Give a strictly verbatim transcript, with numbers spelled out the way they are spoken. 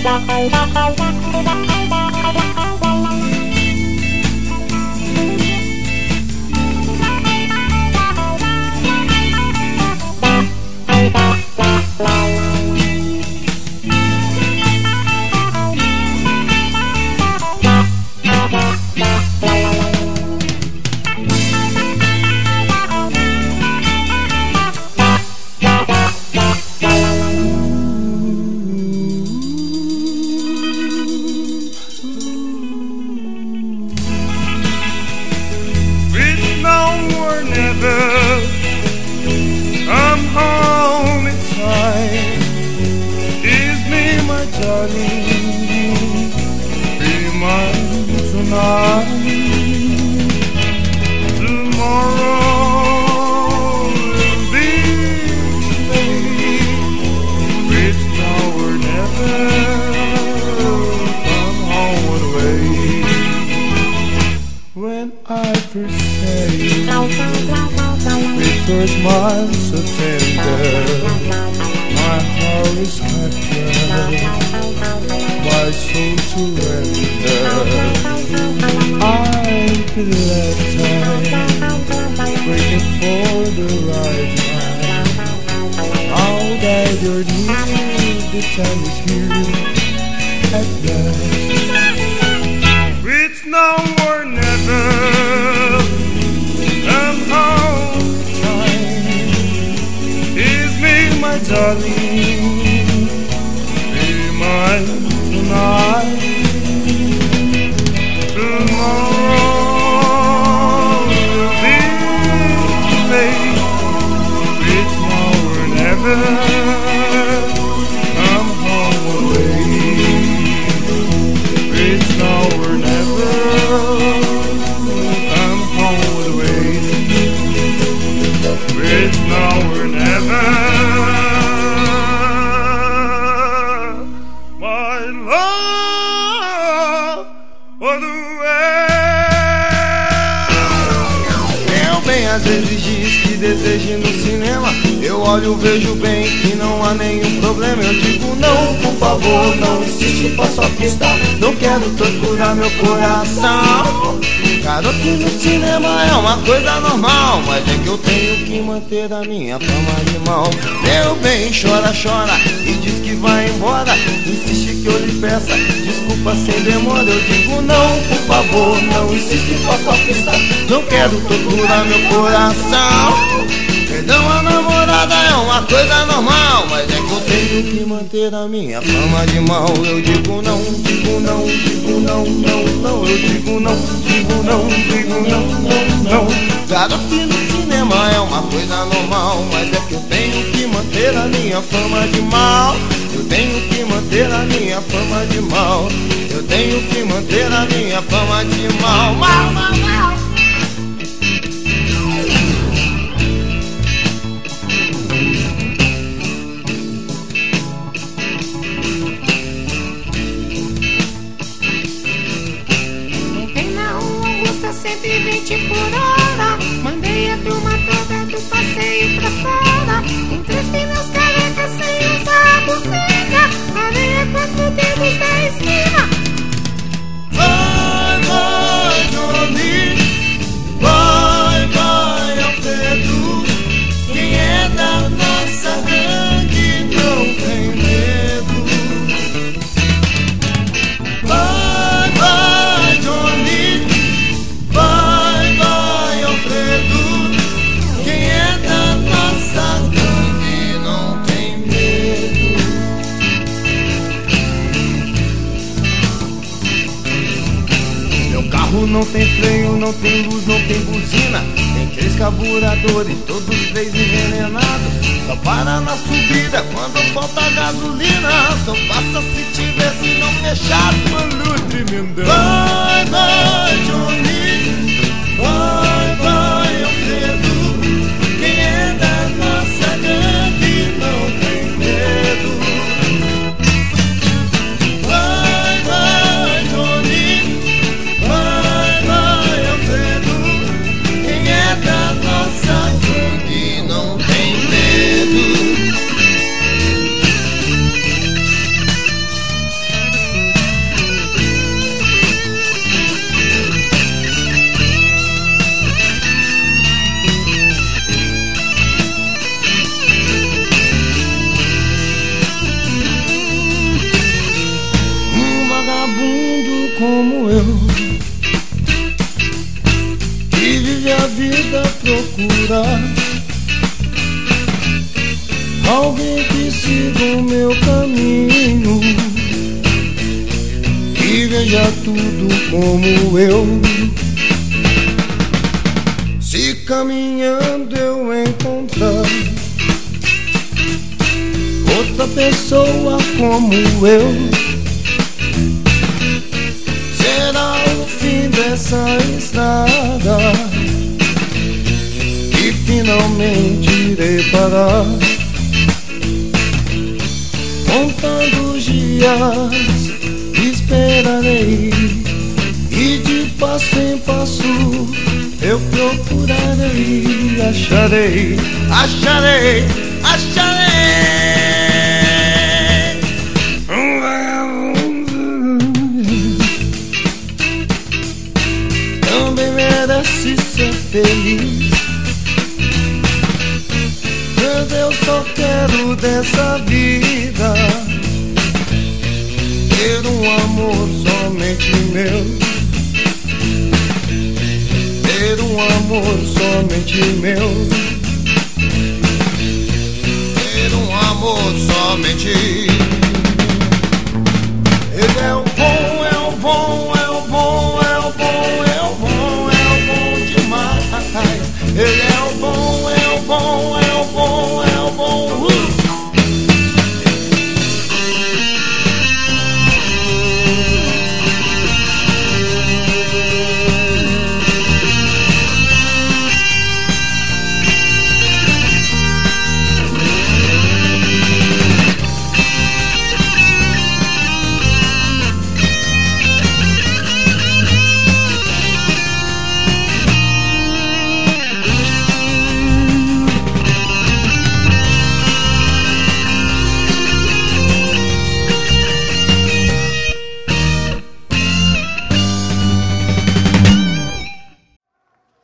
Meu coração, garoto no cinema é uma coisa normal, mas é que eu tenho que manter a minha fama de mal. Meu bem, chora, chora e diz que vai embora. Insiste que eu lhe peça desculpa sem demora. Eu digo não, por favor, não insiste, posso apostar. Não quero torturar meu coração. Perdão a namorada é uma coisa normal, mas é que eu tenho que manter a minha fama de mal. Eu digo não, digo não, digo não, não, não. Eu digo não, digo não, digo não, não, não. Garoto no cinema é uma coisa normal, mas é que eu tenho que manter a minha fama de mal. Eu tenho que manter a minha fama de mal. Eu tenho que manter a minha fama de mal. Mal, mal, mal. cento e vinte por hora, mandei a turma toda do passeio pra fora. Com três pneus carecas sem usar a buzina, areia quatro dedos da esquina. Vai, vai, Johnny, vai, vai, Alfredo. Quem é da nossa gangue não tem medo. Vai, vai, Johnny, vai, vai, Alfredo. Quem é da nossa gangue não tem medo. Meu carro não tem freio, não tem luz, não tem buzina. Tem três carburadores, todos três envenenados. Só para na subida quando falta gasolina. Só passa se tiver, se não fechar pelo tremendão. Vai, vai, Johnny, vai, vai, Alfredo. Quem é da nossa gangue não tem medo. Vai, vai, Johnny, vai, vai, Alfredo. Quem é da nossa gangue não tem medo. vida procurar alguém que siga o meu caminho e veja tudo como eu. Se caminhando eu encontrar outra pessoa como eu, será o fim dessa estrada e finalmente irei parar, contando os dias, esperarei e de passo em passo eu procurarei, acharei, acharei, acharei. Também merece ser feliz, mas eu só quero dessa vida ter um amor somente meu, ter um amor somente meu, ter um amor somente. Ele é o bom.